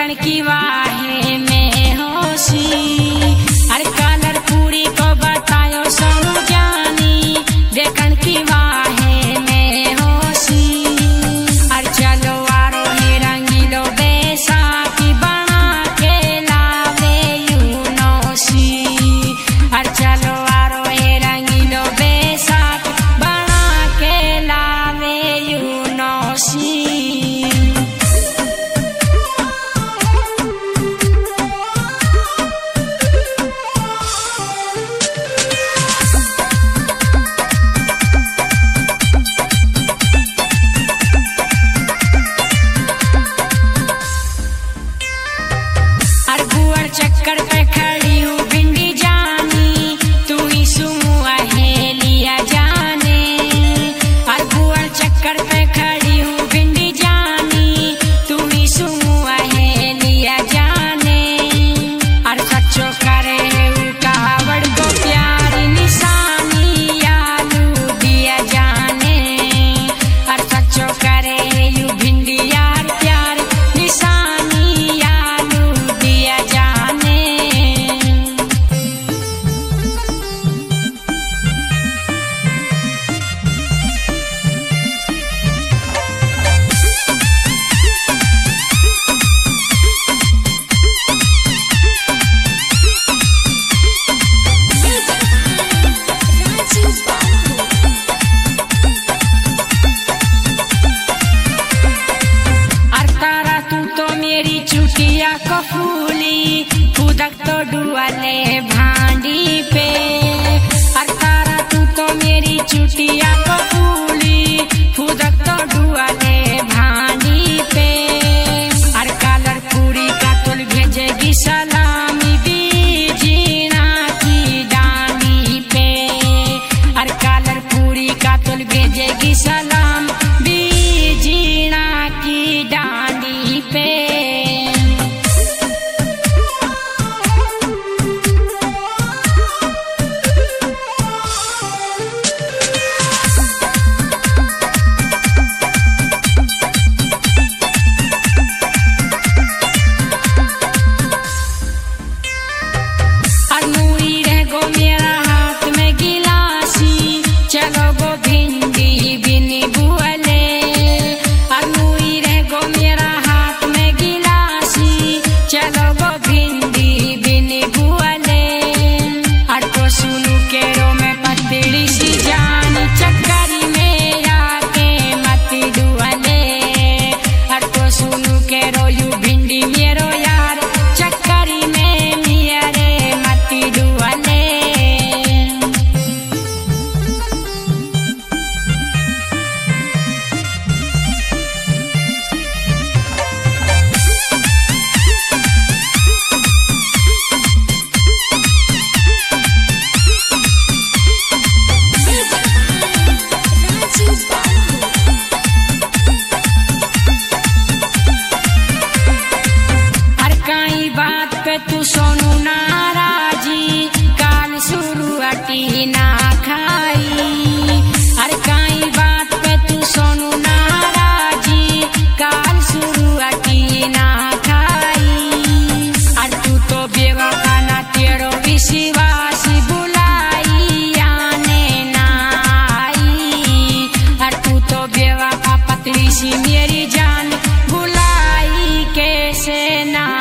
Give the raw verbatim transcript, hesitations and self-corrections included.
देखन की वाहे में होशी। अरे कलर पूरी को बतायो सोनू जानी देखन की वाहे में होशी। अरे चलो आरो ही रंगीलो बैसाखी बना के लावे यूनोशी। अरे चलो आरो ही रंगीलो बैसाखी बना के लावे यूनोशी। चक्कर पे खड़ी हूँ भिंडी जानी तू ही सुमुआ है लिया जाने। और बुआ चक्कर पे खड़ी हूँ भिंडी जानी तू ही सुमुआ है लिया जाने। और सच्चो करे कावड़ को प्यारी निशानी आलू दिया जाने। और सच्चो करे यू भिंडी यार प्यार निशानी आलू दिया जाने। मेरी चुटिया को फूली फूदक तो डुआले भांडी पे। अर तारा तू तो मेरी चुटिया को फूली फूदक तो डुआले भांडी पे। अर कलर पूरी का तुल भेजेगी सलामी बीजीना की डाली पे। अर कलर पूरी का तुल भेजेगी सलाम बीजीना की डाली पे। चलो गो भिंडी बिनी बुअले अनुई रह गो मेरा हाथ में गिलासी। चलो गो भिंडी बिनी बुअले और तो सुनू के रो में पतली सी जान चक्करी में आके मती डुअले। और तो सुनू के रो यू भिंडी मेरो यार चक्करी में मियरे मती डुअले। बात पे तू सोनू नाराजी काल शुरुआती ना खाई। अरे काई बात पे तू सोनू नाराजी काल शुरुआती ना खाई। अरे तू तो बेवफा ना तेरो विश्वासी बुलाई आने ना आई। अरे तू तो बेवफा पतली सी मेरी जान बुलाई कैसे ना